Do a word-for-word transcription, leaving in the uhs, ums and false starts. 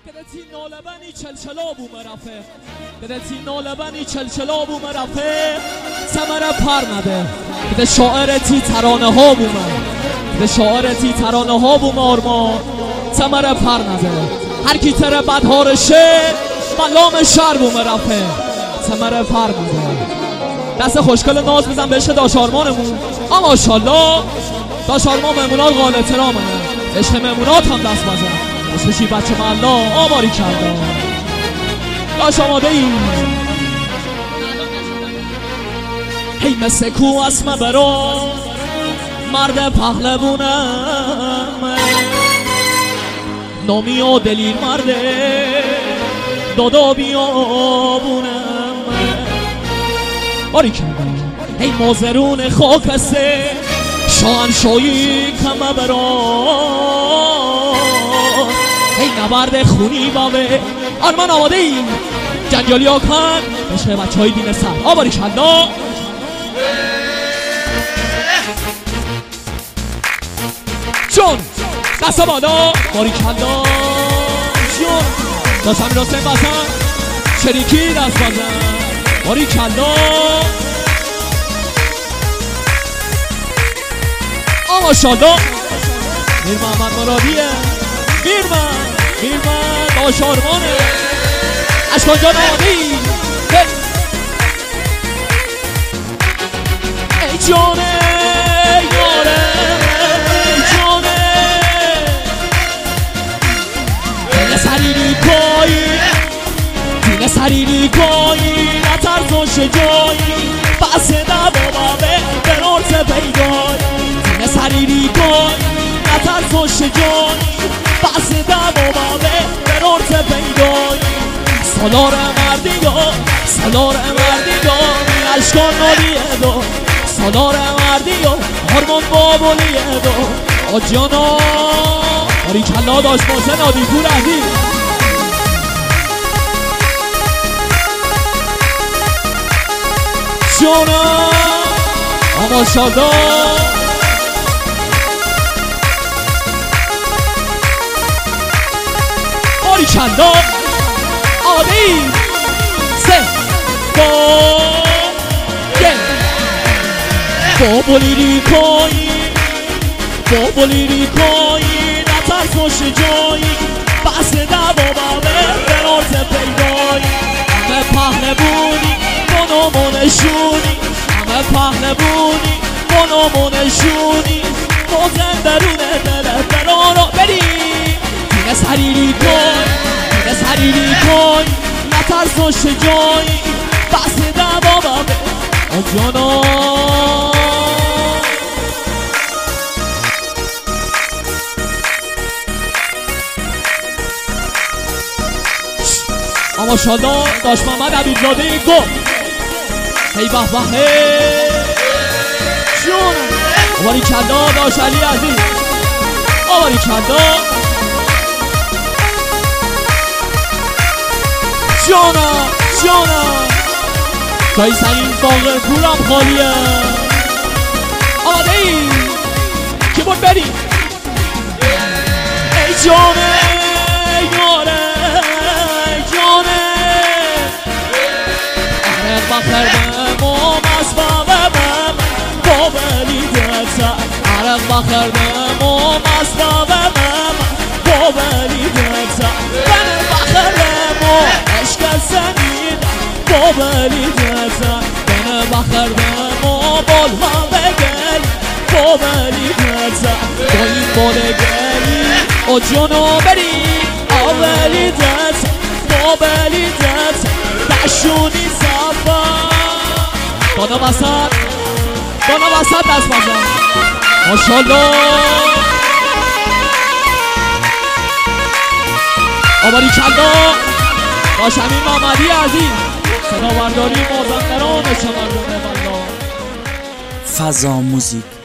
دلتی نالبنی چلچلا بوم رفه دلتی نالبنی چلچلا بوم رفه سمر پر نده ده شاعرتی ترانه ها بومه ده شاعرتی ترانه ها بوم آرمان سمر پر نده هر کی تره بدهارشه بلام شر بوم رفه سمر پر نده دست خوشگل ناز بزن بهش داش آرمانمون اما ماشاءالله داش آرمان مهمونات قال احترامه عشق مهمونات هم دست بزن اسمشی بچه ملا آماری کرده داش آماده ای هی مثل کو اسم برا مرد پهلوونم نامی و دلیر مرده دادا بیابونم باری کرده هی مازرون خاکسته شاهنشاهی کمه برا هی نبرد خونی بابه آرمان آماده ای جنجالی ها کن بشه بچه های دین سر آباری کلا جون دست بالا باری کلا جون داشت همین حسین بزن شریکی دست بزن باری کلا آما شالا میر محمد مرادیه میر من میر من داش آرمانه اشکان جان آمادی ای جانه یاره ای جانه دینه سریری کایی دینه سریری کایی نترز و شجایی بس نبابه به نورت پیدایی دینه سریری کایی نترز و شجایی بس نبابه به نورت پیدایی سالار مردی یا سالار مردی یا اشکان نالیه دو سالار مردی یا هرمان بابولیه دو آجانا آری کلا داشت ماسه نادی پور عزیز جانا آما شادا آری کلا آدی سه با یه بابولی ریکایی بابولی ریکایی نترس و شجایی بس نبابه به نورت پیدایی همه پهلوونی منومونشونی همه پهلوونی منومونشونی موزن درونه دله برارا بریم دینه سریری کن دینه سریری کن نترس و شجایی بس نبابه آجانا اما شالا داش محمد عبیدزاده گو هی به به جون آواری کلا داش علی عزیز آواری کلا جانا جانا جایی سنین باغر پولم خالیه آماده ای که بود بریم ای جانه یاره جانه اره بخردم و مصبابم بابلی دتا اره بخردم و مصبابم بابلی دتا بنه بخردم و عشق سنین بابلی دتا بنه بخردم و بال ها بگل بابلی دتا با این بادگلی و جانو بری آولی دتا بابلی دتا دشونی صفا دانا وسط دانا وسط دست بزن ماشالله آباری کلا باش امین محمدی عزیز صدا برداری مازندران چه مردم والله فضا موزیک